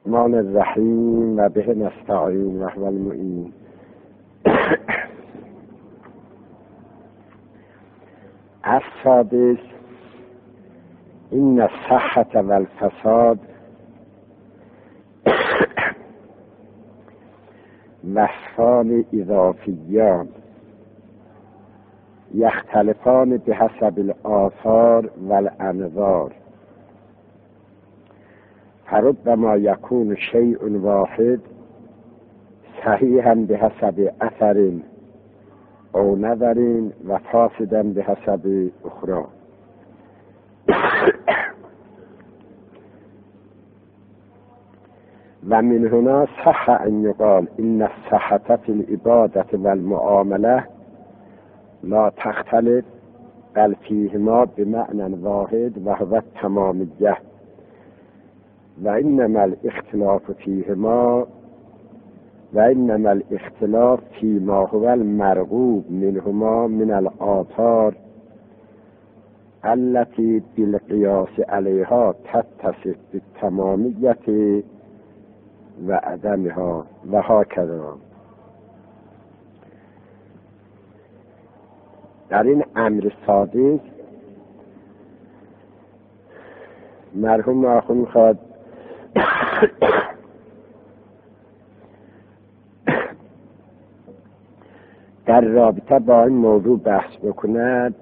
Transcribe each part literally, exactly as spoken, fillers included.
الرحمن الرحیم و به نستعین و هو المعین. السادس این الصحة و الفساد وصفان اضافیان یختلفان بحسب الآثار و الانظار، فربما یکون شیء واحد صحیحا بحسب اثر او نظر و فاسدا بحسب اخرى. و من هنا صح ان یقال ان الصحة فی العبادة و المعامله لا تختلف بل فیهما بمعنى واحد و هو التمامیه، و انما الاختلاف فیهما و انما الاختلاف فیما هو المرغوب منهما من الآثار التي بالقياس عليها تتصف بالتمامیه و عدمها و هكذا. در این امر سادس مرحوم آخوند میخواد در رابطه با این موضوع بحث بکند.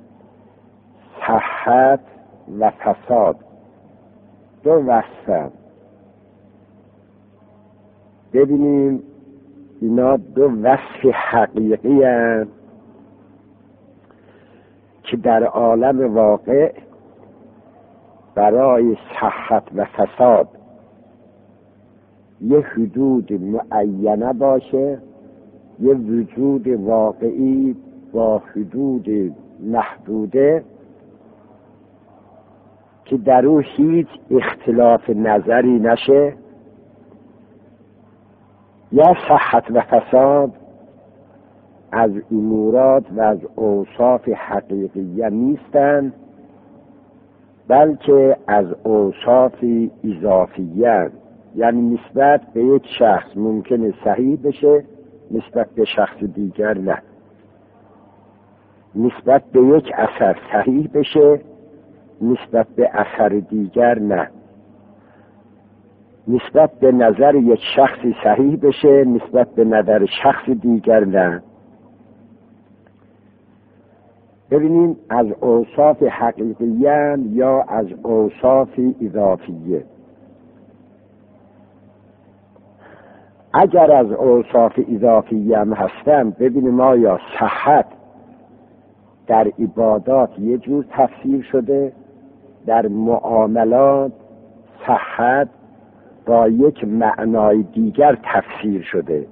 صحت و فساد دو وصفن. ببینیم اینا دو وصف حقیقی هستند که در عالم واقع برای صحت و فساد یه حدود معینه باشه، یه وجود واقعی با حدود محدوده که در او هیچ اختلاف نظری نشه. یا صحت و فساد از امورات و از اوصاف حقیقیه نیستند، بلکه از اوصاف اضافیه، یعنی نسبت به یک شخص ممکنه صحیح بشه، نسبت به شخص دیگر نه. نسبت به یک اثر صحیح بشه، نسبت به اثر دیگر نه. نسبت به نظر یک شخصی صحیح بشه، نسبت به نظر شخص دیگر نه. ببینیم از اوصاف حقیقیه یا از اوصاف اضافیه. اگر از اوصاف اضافیه هم هستن، ببینیم آیا صحت در عبادات یه جور تفسیر شده، در معاملات صحت با یک معنای دیگر تفسیر شده.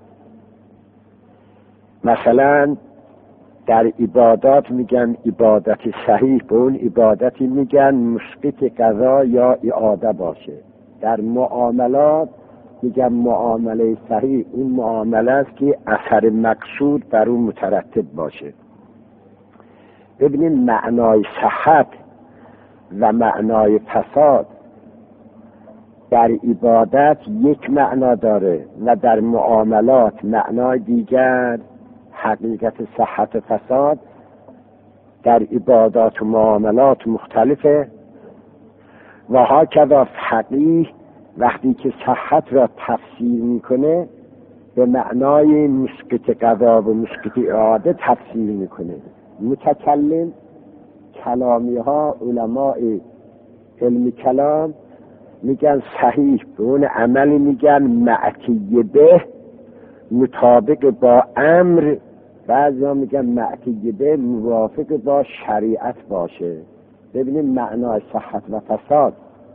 مثلا در عبادات میگن عبادت صحیح، به اون عبادتی میگن مسقط قضا یا اعاده باشه. در معاملات میگن معامله صحیح اون معامله است که اثر مقصود بر اون مترتب باشه. ببینیم معنای صحت و معنای فساد در عبادت یک معنا داره و در معاملات معنای دیگر. حقیقت صحت و فساد در عبادات و معاملات مختلفه. و هاکذا فقیه وقتی که صحت را تفسیر میکنه به معنای مسقط قضا و مسقط اعاده تفسیر میکنه. متکلم کلامی ها، علماء علم کلام میگن صحیح به اون عملی میگن معتی به، مطابق با امر. بعضی ها میگن معتی به موافق با شریعت باشه. ببینیم معنای صحت و فساد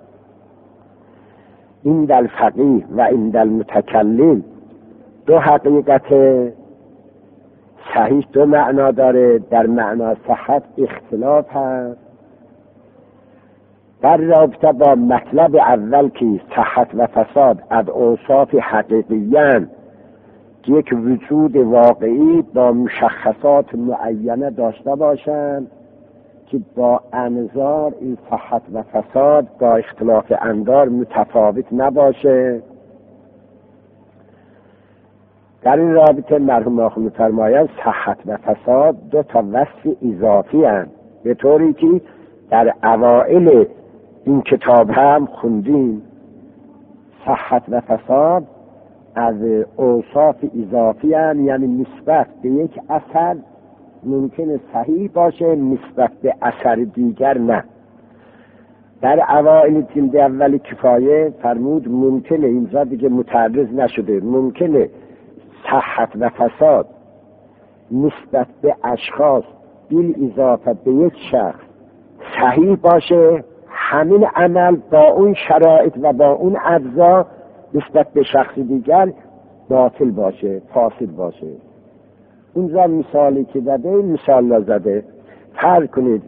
این در فقیه و این در متکلم دو حقیقت. صحیح دو معنا داره، در معنای صحت اختلاف هست. در رابطه با مطلب اول که صحت و فساد از اوصاف حقیقیان که یک وجود واقعی با مشخصات معینه داشته باشند که با انظار این صحت و فساد با اختلاف اندار متفاوت نباشه. در این رابطه مرحوم آخوند می‌فرمایند صحت و فساد دو تا وصف اضافی هستند، به طوری که در اوائل این کتاب هم خوندیم صحت و فساد از اوصاف اضافی هستند، یعنی نسبت به یک اثر ممکنه صحیح باشه، نسبت به اثر دیگر نه. در اوائل جلد اول کفایه فرمود ممکنه، اینجا دیگه متعرض نشده، ممکنه صحت و فساد نسبت به اشخاص بیل اضافه به یک شخص صحیح باشه، همین عمل با اون شرایط و با اون اجزا نسبت به شخص دیگر باطل باشه، فاسد باشه. اونجا مثالی که داده مثال نزده. فرض کنید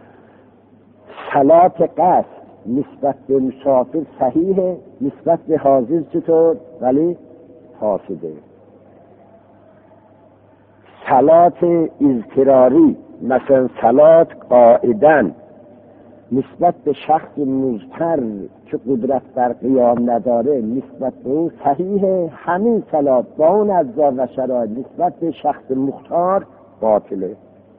صلات قصد نسبت به مسافر صحیحه، نسبت به حاضر چطور؟ ولی فاسده. صلات اضطراری مثلا صلات قاعدن نسبت به شخص مضطر که قدرت بر قیام نداره نسبت به اون صحیحه، همین صلات با اون اجزا و شرایط نسبت به شخص مختار باطله.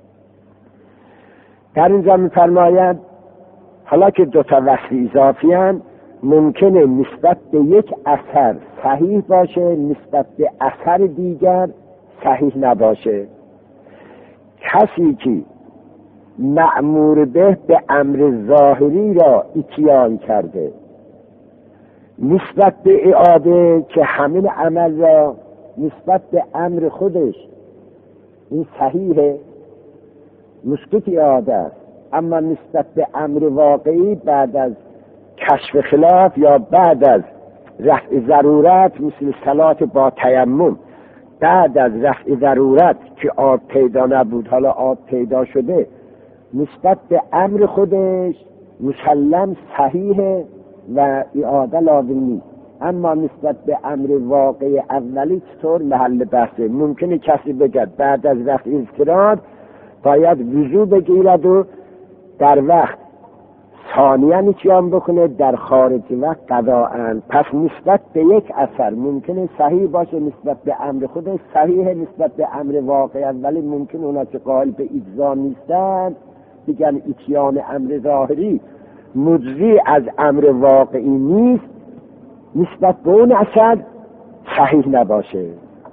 در اینجا می‌فرماید حالا که دو تا وصف اضافی هستند ممکنه نسبت به یک اثر صحیح باشه، نسبت به اثر دیگر صحیح نباشه. کسی که مأمور به به امر ظاهری را اتیان کرده نسبت به اعاده که همین عمل را نسبت به امر خودش این صحیحه، مسکت اعاده است، اما نسبت به امر واقعی بعد از کشف خلاف یا بعد از رفع ضرورت مثل صلات با تیمم، بعد از رفع ضرورت که آب پیدا نبود حالا آب پیدا شده نسبت به امر خودش مسلم صحیحه و اعاده لازم نیست، اما نسبت به امر واقعی اولی چطور محل بحثه. ممکنه کسی بگد بعد از رفع اضطرار باید وضو بگیرد و در وقت ثانیاً اتیان بکنه، در خارج وقت قضاءن. پس نسبت به یک اثر ممکنه صحیح باشه، نسبت به امر خودش صحیحه، نسبت به امر واقعی اولی ممکنه اونا که قائل به اجزا نیستن بگن اتیان امر ظاهری مجزی از امر واقعی نیست، نسبت به اون اثر صحیح نباشه.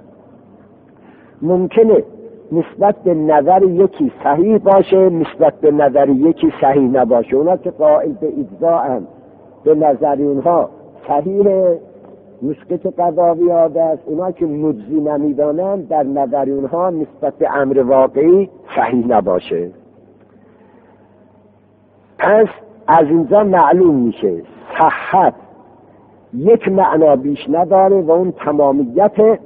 ممکنه نسبت به نظر یکی صحیح باشه، نسبت به نظر یکی صحیح نباشه. اونا که قائل به اجزا هم به نظر اونها صحیح مسکت قضاوی عاده است، اونا که مجزی نمیدانند در نظر اونها نسبت به امر واقعی صحیح نباشه. پس از اینجا معلوم میشه صحت یک معنا بیش نداره و اون تمامیت.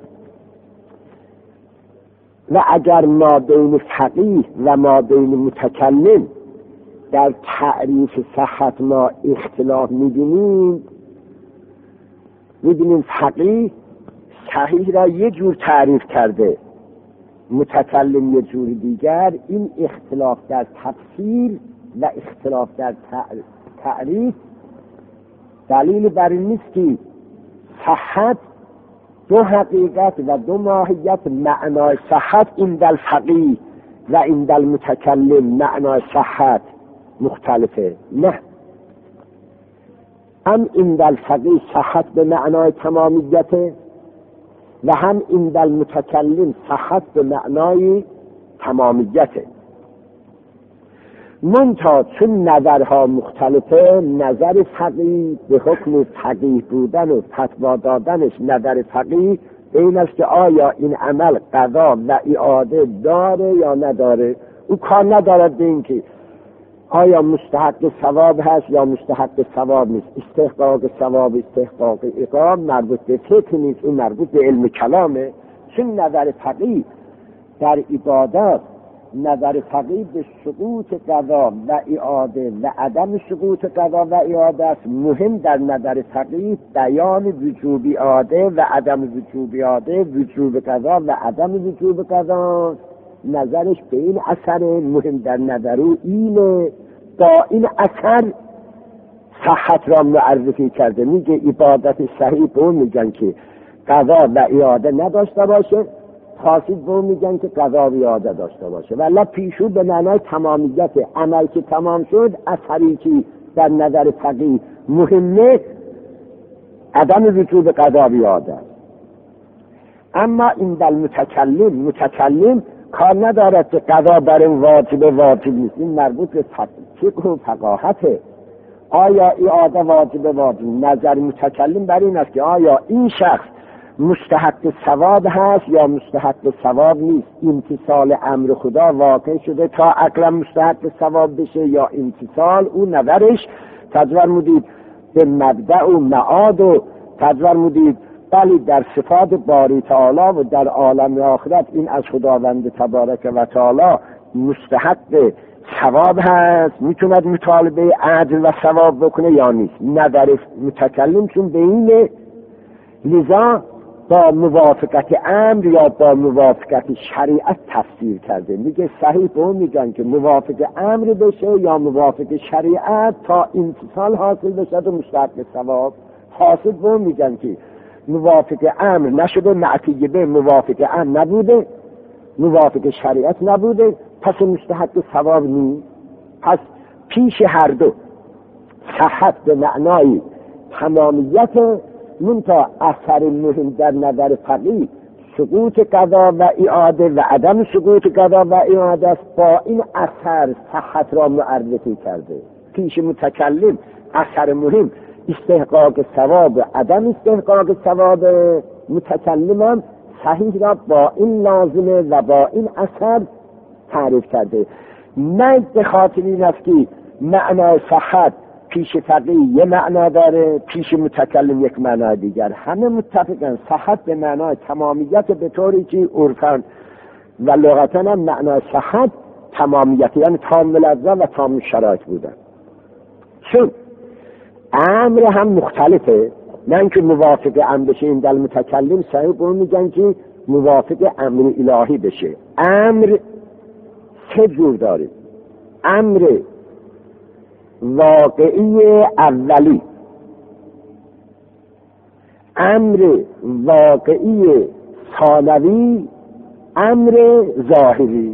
و اگر ما بین فقیه و ما بین متکلم در تعریف صحت ما اختلاف می‌بینیم، می‌بینیم فقیه صحیح را یه جور تعریف کرده، متکلم یه جور دیگر. این اختلاف در تفسیر و اختلاف در تعریف دلیل بر این نیست که صحت دو حقیقت و دو ماهیت. معنای صحت این دل فقیه و این دل متکلم معنای صحت مختلفه. نه، هم این دل فقیه صحت به معنای تمامیته و هم این دل متکلم صحت به معنای تمامیته. منتها چون نظرها مختلفه، نظر فقیه به حکم فقیه بودن و فتوا دادنش نظر فقیه این است که آیا این عمل قضا و اعاده داره یا نداره. او کار ندارد به این که آیا مستحق ثواب هست یا مستحق ثواب نیست. استحقاق ثواب استحقاق عقاب مربوط به فقه نیست، اون مربوط به علم کلامه. چون نظر فقیه در عبادات نظر فقیه به سقوط قضا و اعاده و عدم سقوط قضا و اعاده است. مهم در نظر فقیه بیان وجوب اعاده و عدم وجوب اعاده، وجوب قضا و عدم وجوب قضا. نظرش به این اثر مهم در نظر او اینه، با این اثر صحت را معرفی کرده. میگه عبادت صحیح به اون میگن که قضا و اعاده نداشته باشه، فاسد به اون میگن که قضا و اعاده داشته باشه. ولی پیشو به معنای تمامیت عمل که تمام شد، اثری که در نظر فقیه مهمه عدم وجود قضا و اعاده. اما این در متکلم متکلم کار ندارد که قضا بر این واجب واجب نیست، این مربوط به فقه و فقاهته. آیا اعاده واجب واجب؟ نظر متکلم بر این است که آیا این شخص مستحق ثواب هست یا مستحق ثواب نیست. امتثال امر خدا واقع شده تا عقلا مستحق ثواب بشه یا امتثال او نظرش تجور مدید به مبدأ و معاد و تجور مدید بلی در صفات باری تعالی و در عالم آخرت این از خداوند تبارک و تعالی مستحق ثواب هست، میتوند مطالبه عدل و ثواب بکنه یا نیست. نظر متکلم چون به اینه، لذا با موافقت امر یا با موافقت شریعت تفسیر کرده. میگه صحیح به اون میگن که موافق امر بشه یا موافق شریعت تا امتثال حاصل بشه و مستحق ثواب. حاصل به اون میگن که موافق امر نشده، معطیه به موافق امر نبوده، موافق شریعت نبوده، پس مستحق ثواب نیست. پس پیش هر دو صحت به معنای تمامیت، منتها اثر مهم در نظر فقیه سقوط قضا و اعاده و عدم سقوط قضا و اعاده است. با این اثر صحت را معرفی کرده. پیش متکلم اثر مهم استحقاق ثواب و عدم استحقاق ثواب، متکلم صحیح را با این لازمه و با این اثر تعریف کرده. نه به خاطر این است که معنای صحت پیش فقیه یه معنا داره، پیش متکلم یک معنا دیگر. همه متفقن صحت به معنای تمامیت، به طوری که عرفاً و لغتاً هم معنای صحت تمامیت، یعنی تام لفظا و تام شرایط بودن. چون امر هم مختلفه، نه اینکه موافق امر بشه. این در متکلم صحیح به اون میگن که موافق امر الهی بشه. امر سه جور داره: امر واقعی اولی، امر واقعی ثانوی، امر ظاهری.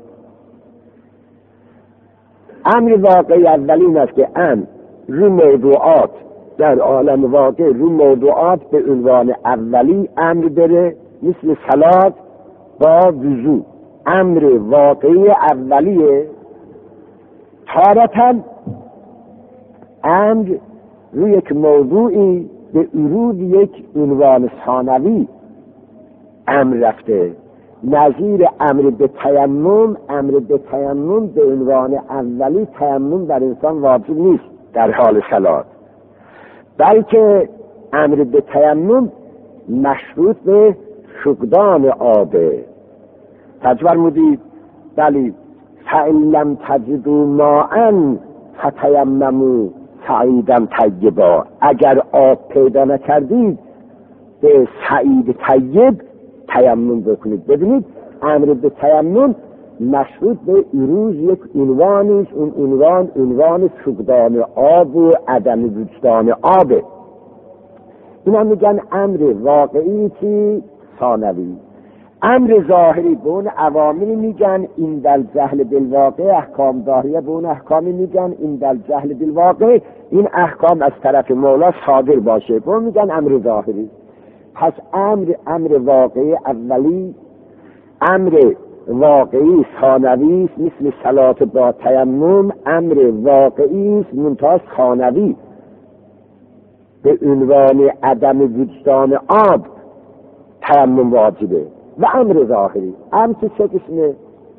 امر واقعی اولی این است که امر رو موضوعات در عالم واقع، رو موضوعات به عنوان اولی امر داره، مثل صلات با وضو. امر واقعی اولیه. تارتاً امر روی یک موضوعی به ورود یک عنوان ثانوی امر رفته. نظیر امر به تیمم، امر به تیمم به عنوان اولی تیمم در انسان واجب نیست در حال صلات، بلکه امر به تیمم مشروط به فقدان آبه. تجور مدید بلی فَإِن لَمْ تَجِدُوا مَاءً فَتَيَمَّمُوا صعیدا طیبا، اگر آب پیدا نکردید به صعید طیب تیمم بکنید. ببینید امر به تیمم مشروط به ورود یک عنوانی، اون عنوان عنوان فقدان آب و عدم وجدان آب. اینا میگن امر واقعی که ثانوی. امر ظاهری به اون عواملی میگن این در جهل بالواقع، احکام ظاهریه به اون احکامی میگن این در جهل بالواقع، این احکام از طرف مولا صادر باشه، به اون میگن امر ظاهری. پس امر امر واقعی اولی، امر واقعی ثانوی است، مثل صلات با تیمم امر واقعی است منتها ثانوی به عنوان عدم وجدان آب تیمم واجبه. و امر ظاهری، امر چه قسمه؟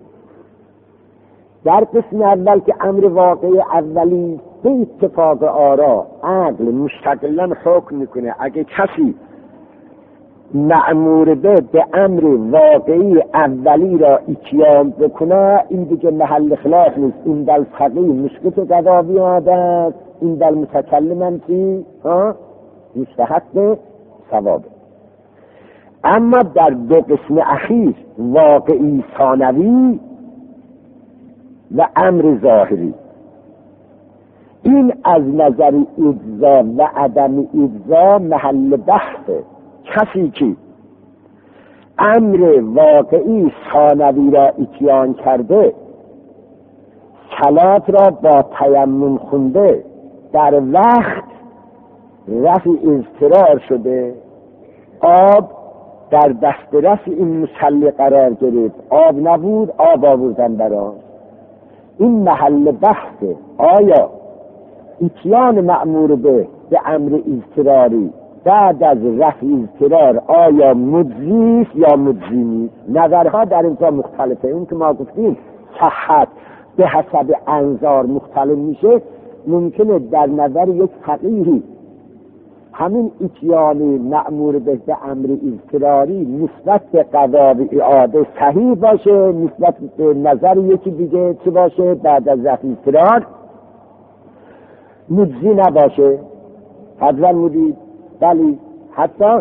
در قسم اول که امر واقعی اولی به اتفاق آرا عقل مستقلا حکم میکنه، اگه کسی مأمور به به امر واقعی اولی را اتیان بکنه، این دیگه محل خلاف نیست. این در فقیه مسقط قضا و اعاده، این در متکلم هم چی؟ مستحق ثوابه. اما در دو قسم اخیر واقعی ثانوی و امر ظاهری. این از نظر اجزا و عدم اجزا محل بحثه. کسی که امر واقعی ثانوی را اتیان کرده، صلات را با تیمم خونده، در وقت رفع اضطرار شده، آب در دسترس این مصلی قرار گرفت، آب نبود، آب آوردن براش. این محل بحثه. آیا اتیان مأمور به به امر اضطراری بعد از رفع اضطرار آیا مجزی یا مجزی نیست؟ نظرها در اینجا مختلفه. اون که ما گفتیم صحت به حسب انظار مختلف میشه. ممکنه در نظر یک فقیهی همین اتیان مأمور به به امر اضطراری نسبت به قضا و اعاده صحیح باشه، نسبت به نظر یکی دیگه چه باشه؟ بعد از رفع اضطرار مجزی نباشه. حضرت مودید بلی، حتی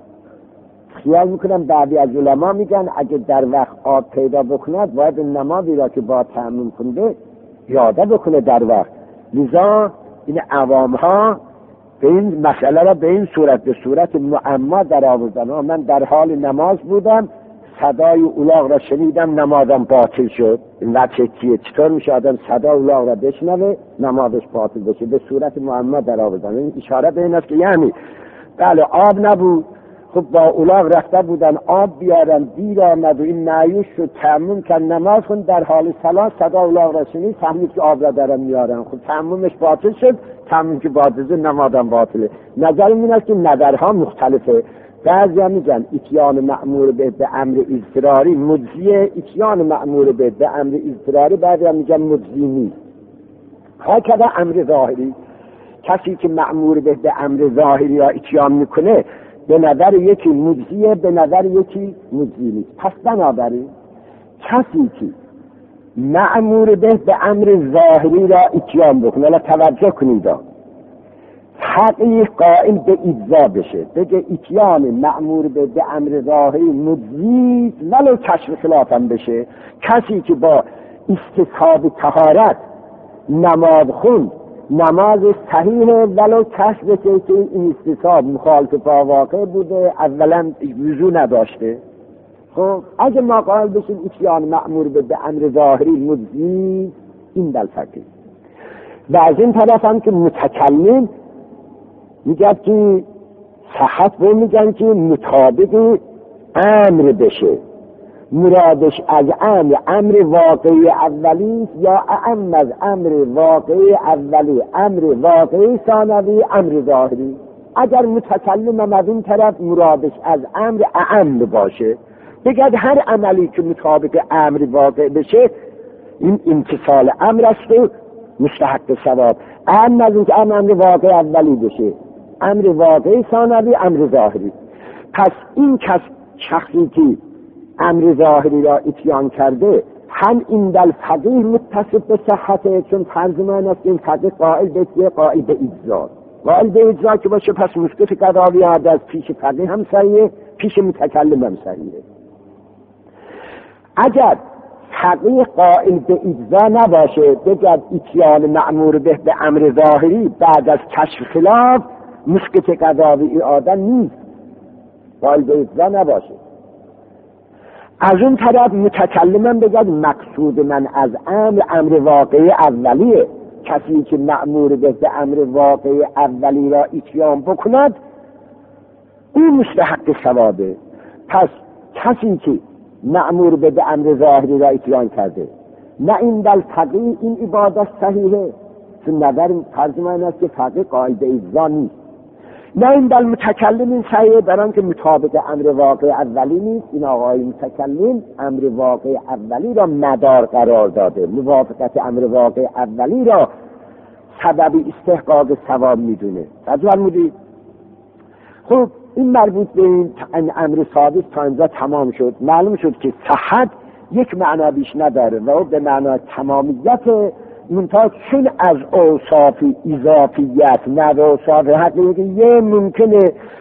خیال میکنم بعضی از علما میگن اگه در وقت آب پیدا بکند باید نمازی را که با تیمم کنده یاده بکنه در وقت. لذا این عوام ها به این مسئله را به این صورت به صورت معما در آوردن. من در حال نماز بودم، صدای اولاغ را شنیدم، نمازم باطل شد. این وجه چیه؟ چطور میشه آدم صدای اولاغ را بشنوه نمازش باطل بشه؟ به صورت معما در آوردن. این اشاره به این است که یعنی بله آب نبود، خب با اولاغ رفته بودن آب بیارن، دیر آمد و این نعیوش شد، تیمم کن نماز کن، در حال صلات صدا اولاغ را شنید، فهمید که آب را دارن میارن، خب تیممش باطل شد. تیمم که باطل شد نمازم باطله. نظر این است که نظرها مختلفه. بعضی هم میگن اتیان مأمور به به امر اضطراری مجزیه، اتیان مأمور به به امر اضطراری بعضی هم میگن مجزی نیست. هکذا امر ظاهری، کسی که مأمور به به امر ظاهری را اتیان میکنه به نظر یکی مجزیه، به نظر یکی مجزی نیست. پس بنابراین کسی که مأمور به به امر ظاهری را اتیان بکنه، حالا توجه کنید، حقیق قائل به اجزا بشه، بگه اتیان مأمور به به امر ظاهری مجزی ولو کشف خلافم بشه. کسی که با استصحاب طهارت نماز خوند، نماز صحیحه ولو کشف بشه که این استصحاب مخالف با واقع بوده، اولا وضو نداشته. خب اگه ما قائل بشیم اتیان مأمور به به امر ظاهری مجزی، این دلفقی. و از این طرف هم که متکلم میگه که صحت به میگن که مطابق امر بشه، مرادش از امر امر واقعی اولی یا اعم از امر واقعی اولی امر واقعی ثانوی امر ظاهری. اگر متکلم از این طرف مرادش از امر اعم باشه، بگه هر عملی که مطابق امر واقع بشه این امتصال امر است و مستحق ثواب. اعم از این که امر واقع اولی بشه، امر واقعی ثانوی امر ظاهری. پس این کس شخصی که امر ظاهری را اتیان کرده هم این دل فقیه متصف به صحته، چون فرض من است این فقیه قائل به چیه؟ قائل به اجزا. قائل به اجزا که باشه پس مسکت قضاوی عادت از پیش فقیه هم صحیحه، پیش متکلم هم صحیحه. اگر فقیه قائل به اجزا نباشه، بگد اتیان مأمور به به امر ظاهری بعد از کشف خلاف مسکت قضاوی عادت نیست، قائل به اجزا نباشه. از اون طرف متکلمم بگد مقصود من از امر امر واقعی اولیه. کسی که مأمور به به امر واقعی اولی را اتیان بکند این مستحق ثوابه. پس کسی که مأمور به به امر ظاهری را اتیان کرده نه این دل فقیه این عبادت صحیحه، چون نظر فرض من است که فقیه قائل به اجزا نیست، نه این دل متکلم این صحیحه بران که مطابق امر واقع اولی نیست. این آقای متکلم امر واقع اولی را مدار قرار داده، موافقت امر واقع اولی را سبب استحقاق ثواب میدونه. تجوال مودید. خب این مربوط به این امر ثابت تا اینجا تمام شد. معلوم شد که صحت یک معنا بیش نداره و به معنا تمامیت، منتها چون از اوصاف اضافیت نه اوصاف حقیقیه ممکنه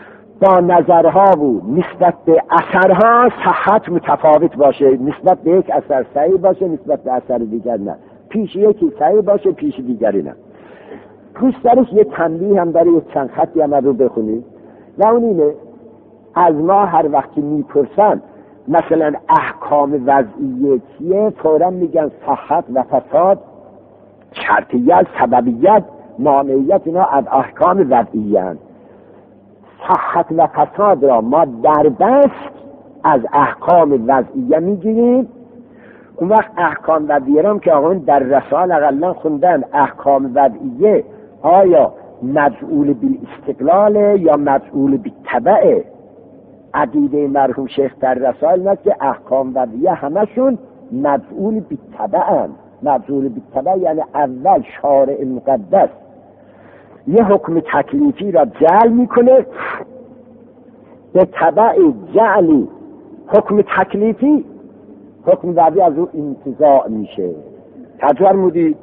با نظرها و نسبت به اثرها صحت متفاوت باشه، نسبت به یک اثر صحیح باشه، نسبت به اثر دیگر نه، پیش یکی صحیح باشه پیش دیگری نه. پوسترش یه تنبیه هم داره، یه چند خطی هم رو بخونید و اون اینه از ما هر وقتی میپرسن مثلا احکام وضعیه چیه، فوراً میگن صحت و فساد، شرطیت، سببیت، مانعیت، اینا از احکام وضعیه هستند. صحت و فساد را ما در بست از احکام وضعیه میگیریم. اون وقت احکام وضعیه را که آقایون در رسال اقلا خوندن، احکام وضعیه آیا مجعول بالاستقلال یا مجعول بالتبع؟ عقیده مرحوم شیخ در رسائل است که احکام وضعیه همشون مجعول بالتبع، مجعول بالتبع یعنی اول شارع مقدس یه حکم تکلیفی را جعل میکنه، به تبع جعلی حکم تکلیفی حکم وضعی از او انتزاع میشه. تجربه مودید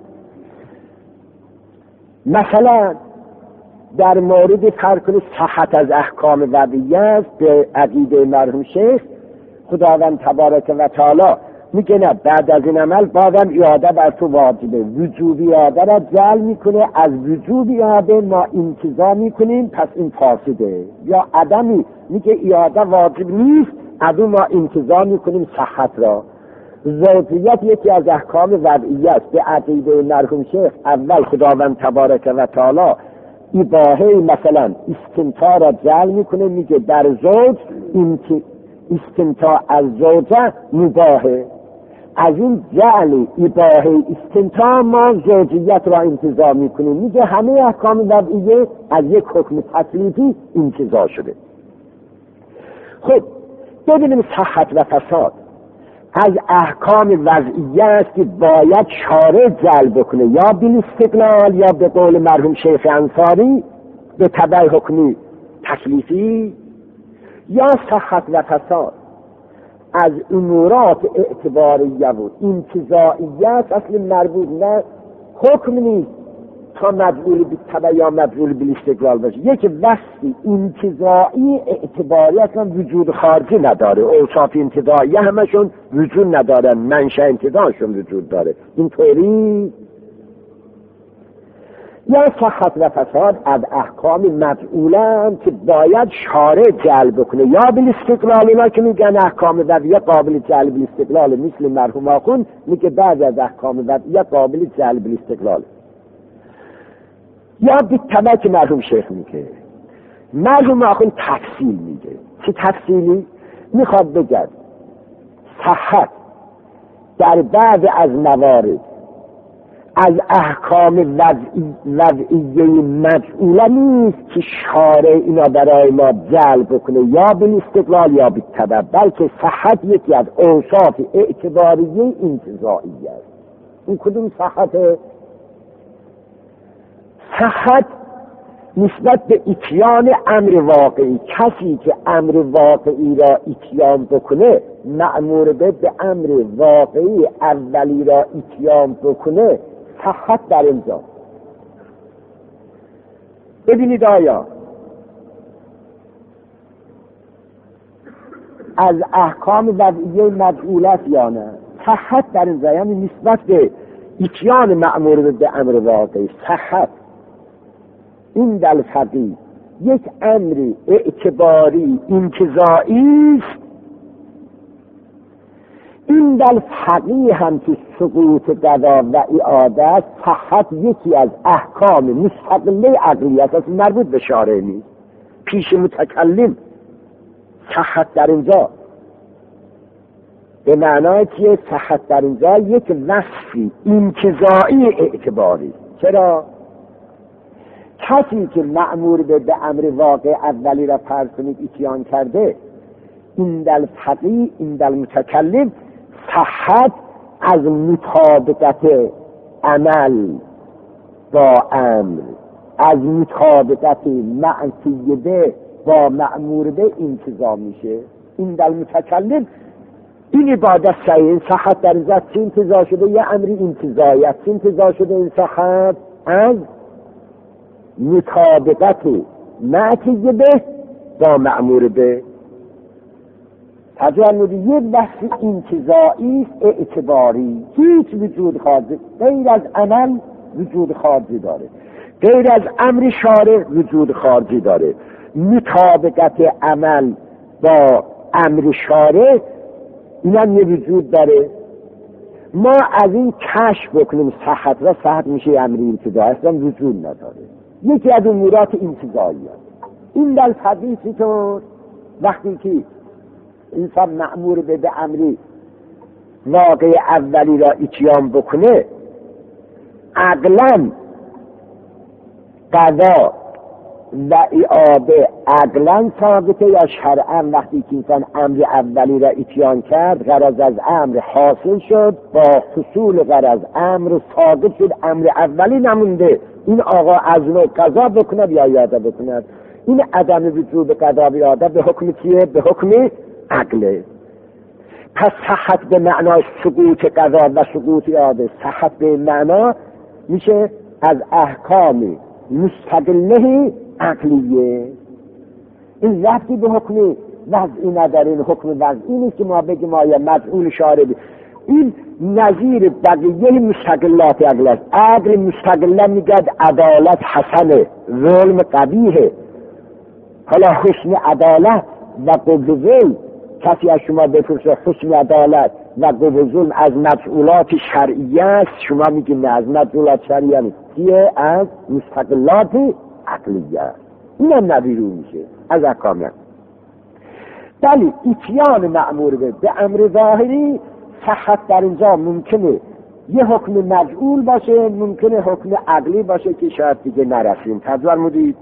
مثلا در مورد فرق صحت از احکام وضعیه است به عقیده مرحوم شیخ خداوند تبارک و تعالی میگه نه بعد از این عمل بازم اعاده بر تو واجبه، وجوبی اعاده را جعل میکنه، از وجوبی اعاده ما انتزاع میکنیم پس این فاسده، یا عدمی میگه اعاده واجب نیست از اون ما انتزاع میکنیم صحت را. زوجیت یکی از احکام وضعیه است به عقیده مرحوم شیخ. اول خداوند تبارک و تعالی اباحه مثلا استمتاع را جعل میکنه، میگه در زوج استمتاع از زوجه مباحه، از این جعل اباحه استمتاع ما زوجیت را انتزاع میکنه، میگه همه احکام وضعیه از یک حکم تکلیفی انتزاع شده. خب ببینیم صحت و فساد از احکام وضعیه است که باید شارع جعل بکنه، یا بالاستقلال یا به قول مرحوم شیخ انصاری به تبع حکمی تکلیفی. یا صحت و فساد از امورات اعتباریه و انتزاعیت اصل مربوط نه حکم نیست تا مجبول بالتبع یا مجبول بالاستقلال باشه. یک وصفی انتزاعی اعتباری اصلا وجود خارجی نداره، اوصاف انتزاعی همشون وجود ندارن، منشأ انتزاعشون وجود داره. اینطوری یا صحت و فساد از احکام مجعولن که باید شارع جعل بکنه، یا بالاستقلال اینا که میگن احکام وضعیه قابل جعل بالاستقلال، مثل مرحوم آخوند میگه بعد از احکام وضعیه قابل جعل بالاستقلال. یا بالتبع که مرحوم شیخ میگه. مرحوم آخوند تفصیل میگه. چه تفصیلی؟ میخواد بگه صحت در بعض از موارد از احکام وضعیه مجعوله نیست که شارع اینا برای ما جعل بکنه یا بالاستقلال یا بالتبع، بلکه صحت یکی از اوصاف اعتباریه انتزاعی است. این کدوم صحته؟ صحت نسبت به اتیان امر واقعی، کسی که امر واقعی را اتیان بکنه، مأمور به به امر واقعی اولی را اتیان بکنه، صحت در اینجا. ببینید آیا از احکام وضعیه مجعولت یا نه؟ صحت در اینجا یعنی نسبت به اتیان مأمور به امر واقعی. صحت این در فقیه یک امر اعتباری انتزاعی است. این در فقیه هم که سقوط قضا و اعاده است، صحت یکی از احکام مستقله عقلی است، مربوط به شارع نیست، پیش متکلم. صحت در اینجا به معنای که صحت در اینجا یک وصفی انتزاعی اعتباری. چرا؟ کسی که مأمور به به امر واقع اولی را فرض کنید اتیان کرده، این در فقیه این در متکلم صحت از مطابقت عمل با امر، از مطابقت معصیه به با مأمور به انتزاع میشه. این در متکلم این عبادت صحیح، صحت در ذات چه انتزاع شده؟ یه امری انتزاعیت چه انتزاع شده؟ این صحت از مطابقت معصیه به با مأمور به. تجرد یک وصف انتزاعی است اعتباری، هیچ وجود خارجی غیر از عمل وجود خارجی داره، غیر از امر شارع وجود خارجی داره. مطابقت عمل با امر شارع این هم یه وجود داره. ما از این کشف بکنیم صحت و صحت میشه امر انتزاعی اصلا وجود نداره، یکی از امورات انتزاعی هست. این در حدیثی طور وقتی که انسان مأمور به به امری واقع اولی را اتیان بکنه، عقلاً قضا و اعاده عقلاً ثابته یا شرعاً؟ وقتی که انسان امر اولی را اتیان کرد غرض از امر حاصل شد، با حصول غرض امر ثابت شد، امر اولی نمونده. این آقا از نوع قضا بکند یا اعاده بکند. این عدم وجود قضا و اعاده به حکم چیه؟ به حکم عقله. پس صحت به معنای سقوط قضا و سقوط اعاده، صحت به معنا میشه از احکام مستقله عقلیه. این ربطی به حکم وضعی نداره. این حکم وضعی نیست که ما بگیم آیا مفعول شارع. این نظیر بقیه مستقلات عقل است. عقل مستقله میگد عدالت حسنه، ظلم قبیحه. حالا حسن عدالت و قبض ظلم، کسی از شما بپرسه حسن عدالت و قبض ظلم از مفعولات شرعیه است، شما میگید نه، از مفعولات شرعیه نیست، چیه؟ از مستقلات عقلیه است. این هم نظیر اون میشه از احکام. بلی اتیان مأمور به به امر ظاهری صحت در اینجا ممکنه یه حکم مجعول باشه، ممکنه حکم عقلی باشه که شاید دیگه نرسیم. تجوال مدید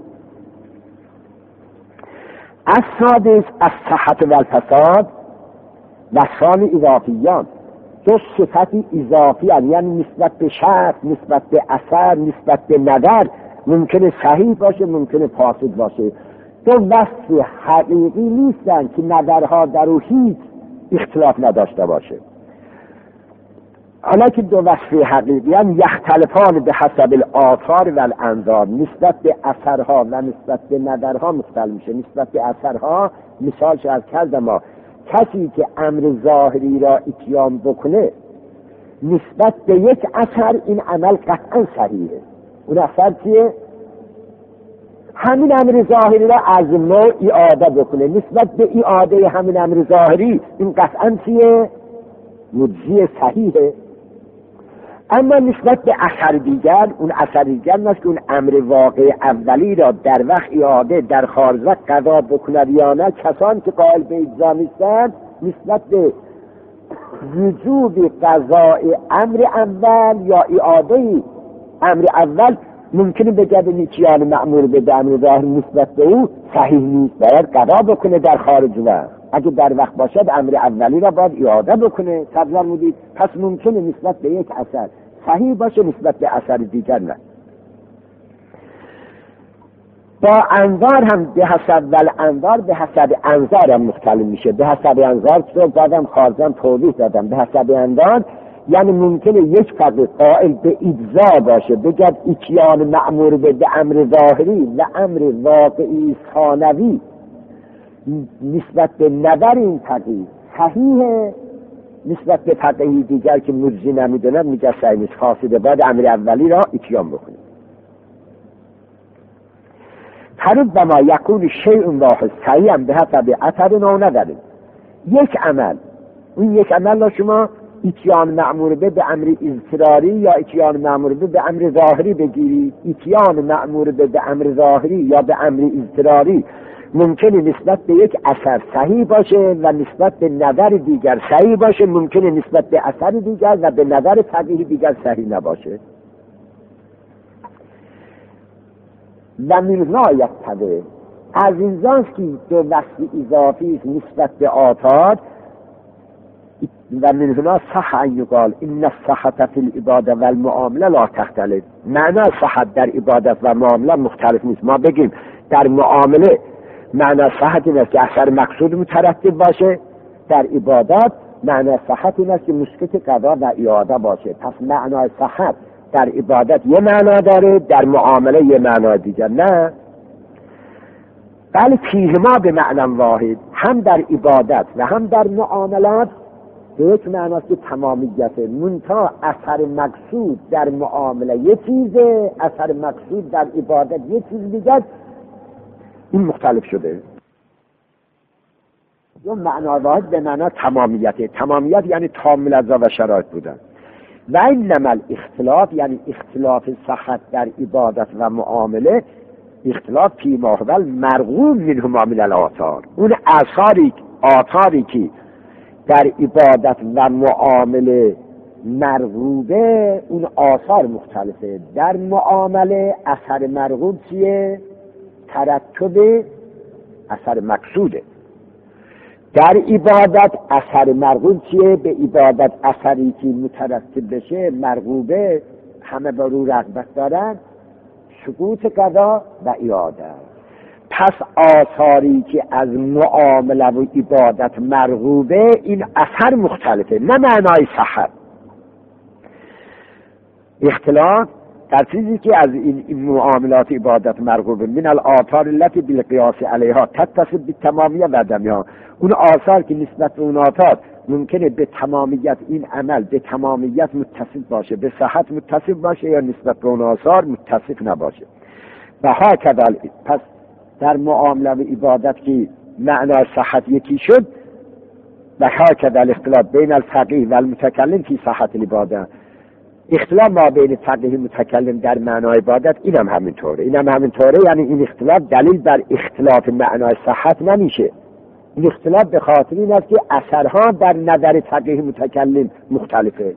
از سادس از صحت و الفساد و ثانی اضافیان، دو صفتی اضافی هست، یعنی نسبت به شرط، نسبت به اثر، نسبت به نظر، ممکنه صحیح باشه ممکنه فاسد باشه. دو وصف حقیقی نیستن که نظرها در او هیچ اختلاف نداشته باشه. حالا که دو وصف حقیقی هم یختلفان به حسب الآثار و الانظار، نسبت به اثرها و نسبت به نظرها مختلف میشه. نسبت به اثرها مثالش از کرد ما، کسی که امر ظاهری را اتیان بکنه نسبت به یک اثر این عمل قطعا صحیحه. اون اثر چیه؟ همین امر ظاهری را از نوع اعاده بکنه، نسبت به اعاده همین امر ظاهری این قطعا چیه؟ مجزی صحیحه. اما نسبت به اثر دیگر، اون اثر دیگر نیست که اون امر واقع اولی را در وقت اعاده در خارج وقت قضا بکند یا نه، کسان که قائل به اجزا نیستند نسبت به وجوب قضای امر اول یا اعاده امر اول ممکنه بگه به نیچیان مأمور به امر ظاهر نسبت به او صحیح نیست، باید قضا بکنه در خارج وقت. اگه در وقت باشد امر اولی را باید اعاده بکنه. تبذر مودید پس ممکنه نسبت به یک اثر صحیح باشه، نسبت به اثر دیگر نه. با انظار هم به حسب ول انظار به حسب انظار هم مختلف میشه. به حسب انظار رو دادم خارجان توضیح دادم. به حسب انظار یعنی ممکنه یک فرد قائل به اجزا باشه بگد اتیان مأمور به امر ظاهری و امر واقعی ثانوی نسبت به نظر این فقیه صحیحه، نسبت به فقیه دیگر که مجزی نمیدونه میگه صحیح نیست، فاسده، باید امر اولی را اتیان بکنه. فرض به ما یکون شیء واحد صحیح هم به حسب اثر نو نداریم. یک عمل، اون یک عمل را شما اتیان مأمور به به امر اضطراری یا اتیان مأمور به به امر ظاهری بگیرید. اتیان مأمور به به امر ظاهری یا به امر اضطراری ممکنه نسبت به یک اثر صحیح باشه و نسبت به نظر دیگر صحیح باشه، ممکنه نسبت به اثر دیگر و به نظر فقیه دیگر صحیح نباشه. و منها یقتضی، از این جاست که دو وصف اضافی است نسبت به آثار. و منها صح ان یقال ان الصحة فی العبادة و المعامله لا تختلف. معنی صحت در عبادت و معامله مختلف نیست. ما بگیم در معامله معنی صحت این است که اثر مقصود مترتب باشه، در عبادات معنی صحت این است که مسکت قضا و اعاده باشه. پس معنی صحت در عبادت یه معنا داره، در معامله یه معنا دیگر نه. بله فیهما به معنی واحد، هم در عبادت و هم در معاملات به یک معناست که تمامیته. منتها اثر مقصود در معامله یه چیزه، اثر مقصود در عبادت یه چیز دیگه، این مختلف شده. یه معنا واحد به معنا تمامیته. تمامیت یعنی تام الاجزا و شرایط بودن. و انما الاختلاف یعنی اختلاف صحت در عبادت و معامله، اختلاف فی ما هو المرغوب منهما من الآثار، اون آثاری آثاری که در عبادت و معامله مرغوبه، اون آثار مختلفه. در معامله اثر مرغوب چیه؟ ترتب اثر مقصوده. در عبادت اثر مرغوب چیه؟ به عبادت اثری که مترتب بشه مرغوبه، همه بر او رغبت دارن، سقوط قضا و اعاده. پس آثاری که از معامله و عبادت مرغوبه، این اثر مختلفه، نه معنای صحت. اختلاف در چیزی که از این معاملات عبادت مرغوبه، من الآثار التي بالقیاس علیها تتصل بالتمامیه و عدمها، اون آثار که نسبت به اون آثار ممکنه به تمامیت این عمل به تمامیت متصل باشه، به صحت متصل باشه، یا نسبت به اون آثار متصل نباشه. و ها کدال. پس در معامله و عبادت که معنای صحت یکی شد، و ها کدال اختلاف بین الفقیه و المتکلم فی صحت العباده، اختلاف ما بین فقیه و متکلم در معنای عبادت اینم هم همینطوره. اینم هم همینطوره، یعنی این اختلاف دلیل بر اختلاف معنای صحت نمیشه. این اختلاف به خاطر این است که اثرها در نظر فقیه متکلم مختلفه.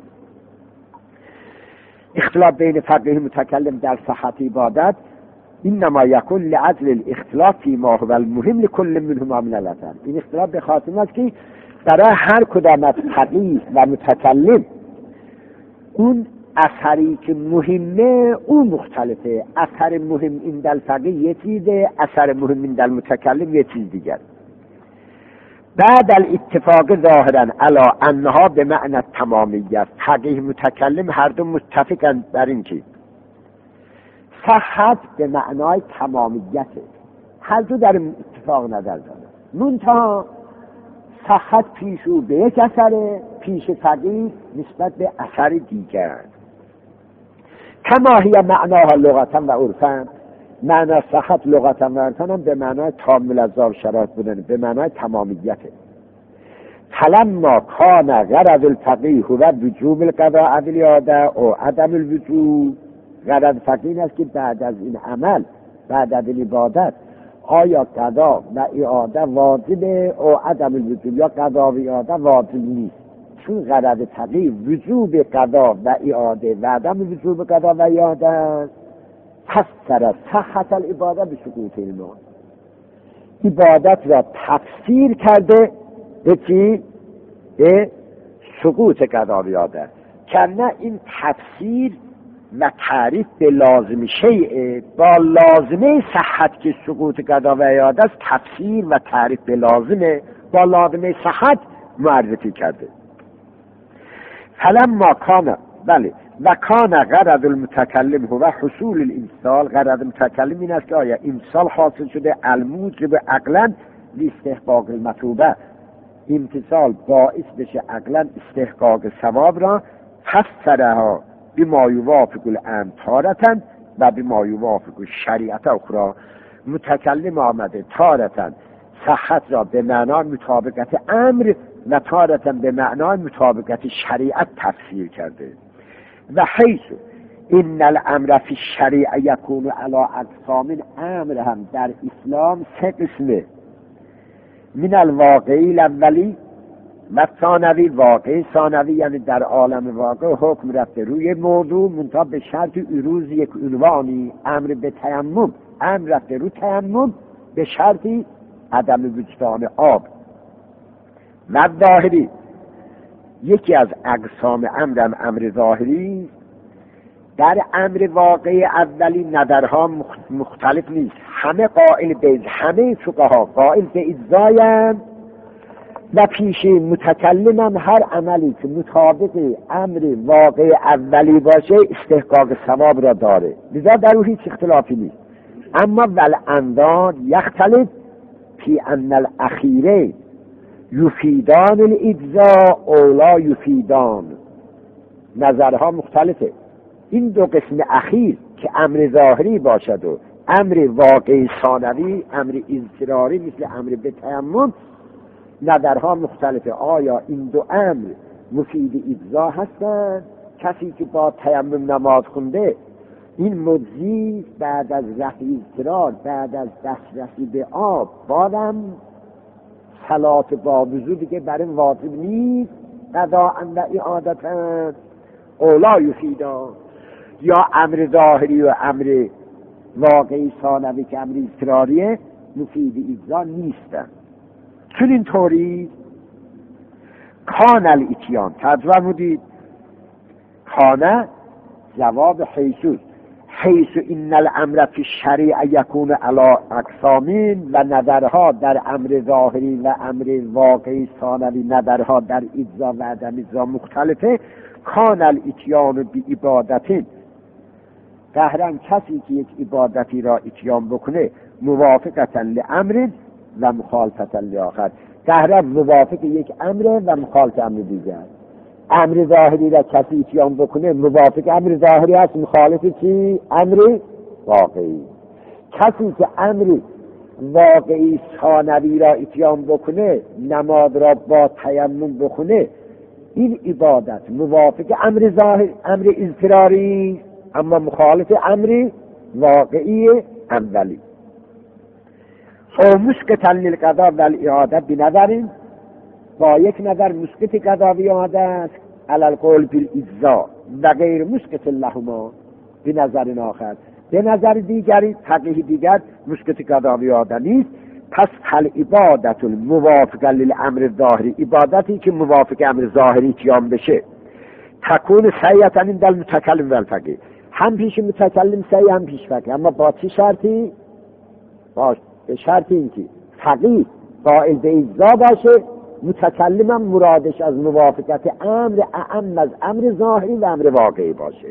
اختلاف بین فقیه متکلم در صحت عبادت اینما یکون لعدل الاختلاف فی ما هو المهم لكل منهما من الاثر. این اختلاف به خاطر این است که برای هر کدام از فقیه و متکلم اون اثری که مهمه اون مختلفه. اثر مهم این در فقیه یه چیزه، اثر مهم این در متکلم یه چیز دیگر. بعد الاتفاق ظاهرا علی انها به معنی تمامیت، فقیه متکلم هر دو متفقند بر این که صحت به معنای تمامیته، هر دو در اتفاق نظر دارن. منتها صحت پیشو به یک اثره، پیش فقیه نسبت به اثر دیگر. کما هی معناها لغتا و عرفا، معنی صحت لغتا و عرفا به معنای تام الاجزا و شرایط بودن، به معنای تمامیته. فلما کان غرض الفقیه هو وجوب القضاء او الاعاده او عدم الوجوب، غرض فقیه است که بعد از این عمل، بعد از این عبادت، آیا قضا و اعاده واجبه او عدم الوجوب، یا قضا و اعاده واجب نیست. چون غرض فقیه وجوب قضا و اعاده و عدم وجوب قضا و اعاده، فسر صحت العباده به سقوط المال، عبادت را تفسیر کرده به چی؟ به سقوط قضا و اعاده. کنه این تفسیر و تعریف به لازم شیء با لازمه صحت که سقوط قضا و اعاده است، تفسیر و تعریف به لازمه با لازمه صحت معرفی کرده. فلما کان، بله، و کان غرض المتکلم هو حصول الامثال، غرض متکلم این است که آیا امثال حاصل شده الموجب عقلا لاستحقاق المطلوبه، امتثال باعث بشه عقلا استحقاق ثواب را، فسرها بما یوافق الامر تارة و بما یوافق الشریعت اخرى. متکلم آمده تارة صحت را به معنای مطابقت امر و تارة به معنای مطابقت شریعت تفسیر کرده. و حیث ان الامر فی الشریعه یکون علی اقسام، امر هم در اسلام سه قسمه: من الواقعی الاولی و ثانوی. واقعی ثانوی یعنی در عالم واقع حکم رفته روی موضوع، منتها به شرط عروض یک عنوانی، امر به تیمم، امر رفته روی تیمم به شرطی عدم وجدان آب. و ظاهری یکی از اقسام امرم امر ظاهری. در امر واقعی اولی نظرها مختلف نیست، همه قائل به، همه فقها قائل به اجزایم و پیش متکلمم هر عملی که مطابق امر واقع اولی باشه استحقاق ثواب را داره، لذا در او هیچ اختلافی نیست. اما ول انداد یختلف فی ان الاخیره یفیدان الاجزاء اولا یفیدان. نظرها مختلفه. این دو قسم اخیر که امر ظاهری باشد و امر واقعی ثانوی، امر اضطراری مثل امر به تیمم، نظرها مختلفه. آیا این دو امر مفید اجزا هستند؟ کسی که با تیمم نماز خونده این مجزی بعد از رفع اضطرار، بعد از دسترسی به آب، بادم صلات با وضو دیگه برای واجب نیست، قضاء و اعادة اولا یفیدان. یا امر ظاهری و امر واقعی ثانوی که امر اضطراریه مفید اجزا نیستن. چون این طوری کان الاتیان ترجمه بودید. کانه جواب حیثوس، حیث این الامر فی الشریع یکون علی اقسامین، و نظرها در امر ظاهری و امر واقعی ثانوی نظرها در اجزا و عدم اجزا مختلفه. کان الاتیان بی عبادتین، قهرن کسی که یک عبادتی را اتیان بکنه موافقتا لامر و مخالفتا لآخر، قهرن موافق یک امر و مخالف امر دیگر. امر ظاهری را کسی اتیان بکنه موافق امر ظاهری است، مخالف چی؟ امر واقعی. کسی که امر واقعی ثانوی را اتیان بکنه، نماز را با تیمم بخونه، این عبادت موافق امر ظاهر، امر اضطراری، اما مخالف امر واقعی اولی. او مسقطا للقضاء و الاعاده بنظر، با یک نظر مسقط قضا و اعاده است، علی القول بالاجزاء و غیر مسقط لهما بنظر آخر. به نظر دیگری تقیه دیگر مسقط قضا و اعاده نیست. پس هل عبادت الموافقه للامر ظاهری، عبادتی که موافق امر ظاهری اتیان بشه، تکون سیئتا عند المتکلم و الفقیه، هم پیش متکلم سعی هم پیش فقیه، اما با چه شرطی؟ با شرط این که فقیه قائل به اجزا باشه، متکلم هم مرادش از موافقت امر اعم از امر ظاهری و امر واقعی باشه.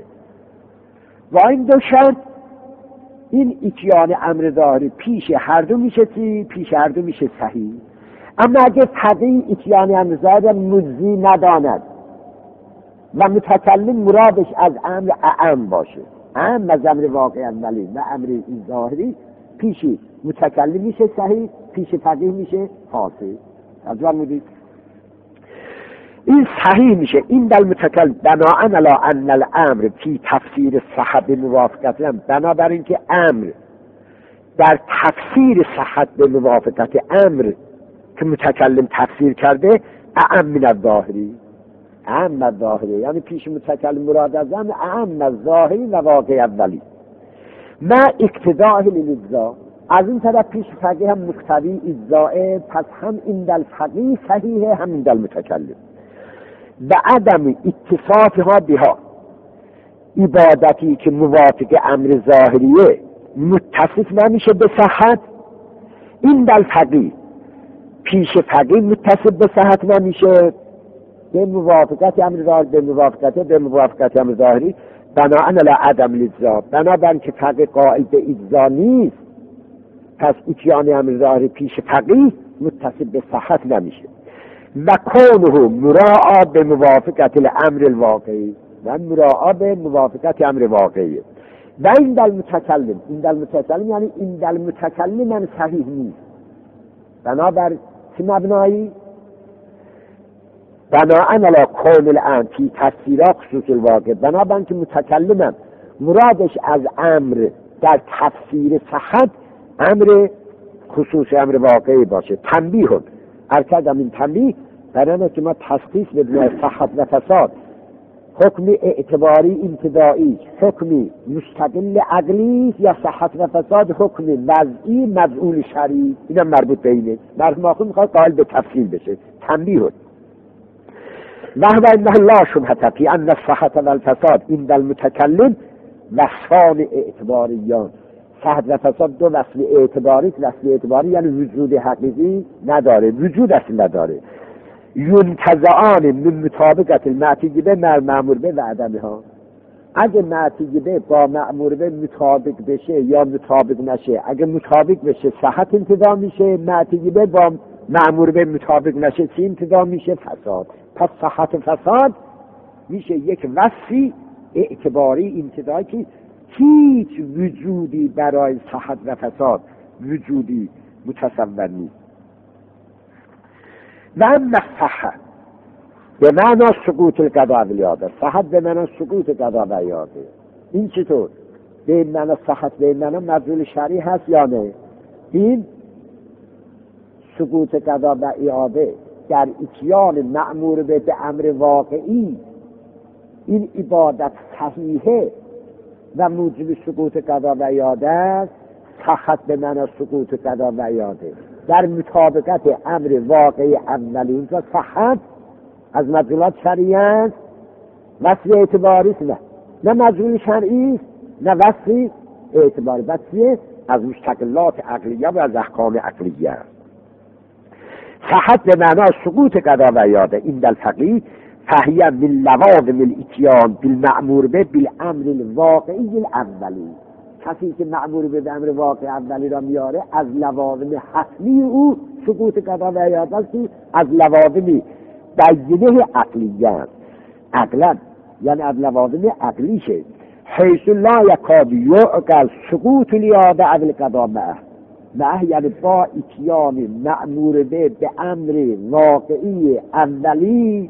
و این دو شرط، این اتیان امر ظاهری پیش هر دو میشه چی؟ پیش هر دو میشه صحیح. اما اگه فقیه اتیان امر ظاهری مجزی نداند و متکلم مرادش از امر اعم باشه، اعم از امر واقعی اولی و امر ظاهری، پیش متکلم میشه صحیح، پیش فقیه میشه فاسد. از مودید این صحیح میشه. این دل متکلم بناء علی ان الامر فی تفسیر صحت موافقت هم، بنابراین که امر در تفسیر صحت به موافقت امر که متکلم تفسیر کرده اعم من الظاهری، اعم از ظاهری، یعنی پیش متکلم مراد از امر اعم از ظاهری و واقعی اولی. ما اقتضاء للاجزاء، از این طرف پیش فقیه هم مقتضی اجزاء، پس هم این دل فقیه صحیحه هم این دل متکلم. و عدم اتصافها بها، عبادتی که موافق امر ظاهریه متصف نمیشه به صحت، این دل فقیه پیش فقیه متصف به صحت نمیشه، به موافقت امر ظاهری به موافقت به موافقت امر ظاهری، بناء علی عدم الاجزاء، بنابراین که فقیه قائل به اجزا نیست، پس اتیان امر ظاهری پیش فقیه متصف به صحت نمیشه. و کونه مراعا به موافقت الامر الواقعی، و مراعا به موافقت امر واقعی. و این دل متکلم، این دل متکلم یعنی این دل متکلم هم صحیح نیست. بنابر چه مبنایی؟ بناء علی کون الان فی تفسیرات خصوص الواقع، بنابراین که متکلم مرادش از امر در تفسیر صحت امر خصوص امر واقعی باشه. تنبیه ارکدم، این تنبیه برای که ما تشخیص بدیم صحت و فساد، حکم اعتباری انتدائی، حکم مستقل عقلی یا صحت و فساد حکم وضعی مفعول شرعی، اینم مربوط به اینه. مرحوم آخوند میخواد قائل به تفصیل بشه. تنبیه و هو انه لا شبهة فی ان الصحت و الفساد این دل متکلم وصفان اعتباریان. صحت و فساد دو وصف اعتباری، وصف اعتباری یعنی وجود حقیقی نداره، وجود اصلا نداره. ینتزعان من مطابقت المعتقد به مر مأمور به و عدمها، اگه معتیبه با مأمور به مطابق بشه یا مطابق نشه، اگه مطابق بشه صحت انتظام میشه، معتیبه با مأمور به مطابق نشه چی انتظام میشه؟ فساد. پس صحت و فساد میشه یک وصفی اعتباری انتظایی که هیچ وجودی برای صحت و فساد وجودی متصور نیست. و اما صحت به معنا سقوط القضا و الیاده، صحت به معنا سقوط قضا و الیاده. این چطور؟ به این معنا صحت به این معنا مدلول شرعی هست یا نه؟ این سقوط قضا و الیاده در اتیان مأمور به به امر واقعی، این عبادت صحیحه و موجب سقوط قضا و الیاده است. صحت به معنا سقوط قضا و الیاده در مطابقت امر واقعی اولی، اونجا صحت از مدلولات شرعی است، وصف اعتباری است، نه نه مدلول شرعی است نه وصف اعتباری، وصف از مستقلات عقلیه و از احکام عقلیه است. صحت به معنا سقوط قضا و الیاده این در فقیه فهیه من لوازم الاتیان بالمأمور به بالامر الواقعی الاولی. کسی که مأمور به امر واقعی اولی را میاره از لوازم حتمی او سقوط قضا و الیاده است، از لوازم بیینه عقلیه است. عقلا یعنی از لوازم عقلیشه. حیث لا یکاد یعقل سقوط الیاده او القضا معه، معه یعنی با اتیان مأمور به به امر واقعی اولی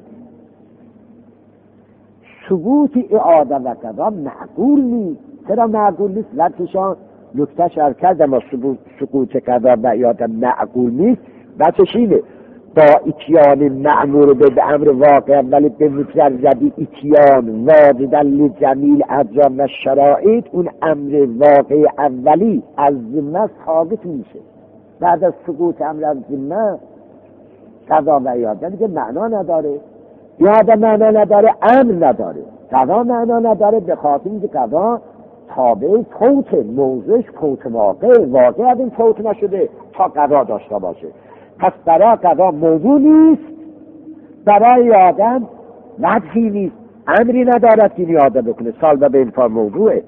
سقوط اعاده و قضا معقول نیست. چرا معقول نیست؟ وقتشان نکته شرح کردم سقوط قضا و اعاده معقول نیست. بچش اینه با اتیان مأمور به به امر واقع ولی به مجرد اتیان واجدا لجمیل اجرام و شرائط، اون امر واقع اولی از ذمه ثابت میشه. بعد از سقوط امر از ذمه قضا و اعاده دیگه معنا نداره، اعاده معنا نداره، امر نداره، قضا معنا نداره، به خاطر اینکه قضا تابع فوت موضوعش فوت واقع واقع از این فوت نشده تا قضا داشته باشه. پس برای قضا موضوع نیست، برای آدم وجهی نیست، امری ندارد که یاده بکنه، سال و به این موضوعه.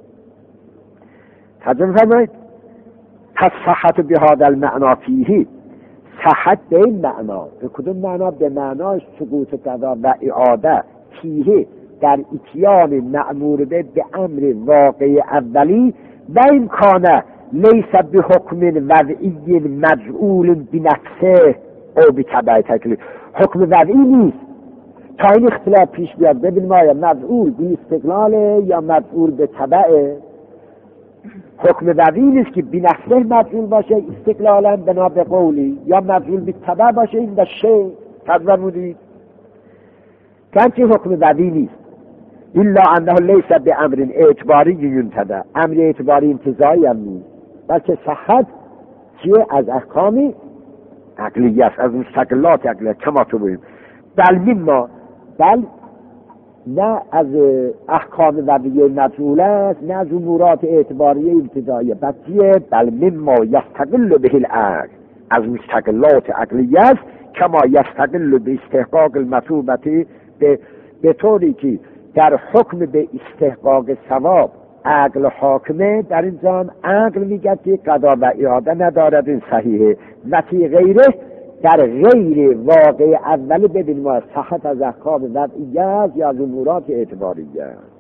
ترجمه فرمایید. پس صحت بهذا المعنا فیه، صحت به این معنا، به کدوم معنا؟ به معنای سقوط قضا و اعاده فیه در اتیان مأمور به به امر واقعی اولی و این کانه لیس بحکم وضعی مجعول بنفسه او بتبع تکلیف. حکم وضعی نیست تا این اختلاف پیش بیاد ببینیم آیا مجعول بی استقلاله یا مجعول به تبعه. حکم وضعی نیست که بنفسه مجعول باشه استقلالا بنا به قولی، یا مجعول به تبع باشه این در شیء تدور بودید کنچه حکم وضعی نیست. الا انه لیس به امر اعتباری ینتدع، امر اعتباری انتزاعی هم نیست، بلکه صحت چیه؟ از احکام عقلیه است، از مستقلات عقلیه. کما تو بگیم بل مما، بل نه از احکام وضعیه مجعول است، نه از امورات اعتباریه انتزاعیه، بلکه بل مما یستقل به العقل، از مستقلات عقلیه است. کما یستقل به استحقاق المثوبتی، به به طوری که در حکم به استحقاق ثواب عقل حاکمه، در این جان عقل میگه که قضا و اعاده ندارد، این صحیحه. و فی غیره، در غیر واقع اولی ببینیم صحت از احکام وضعیه یا از امورات اعتباریه.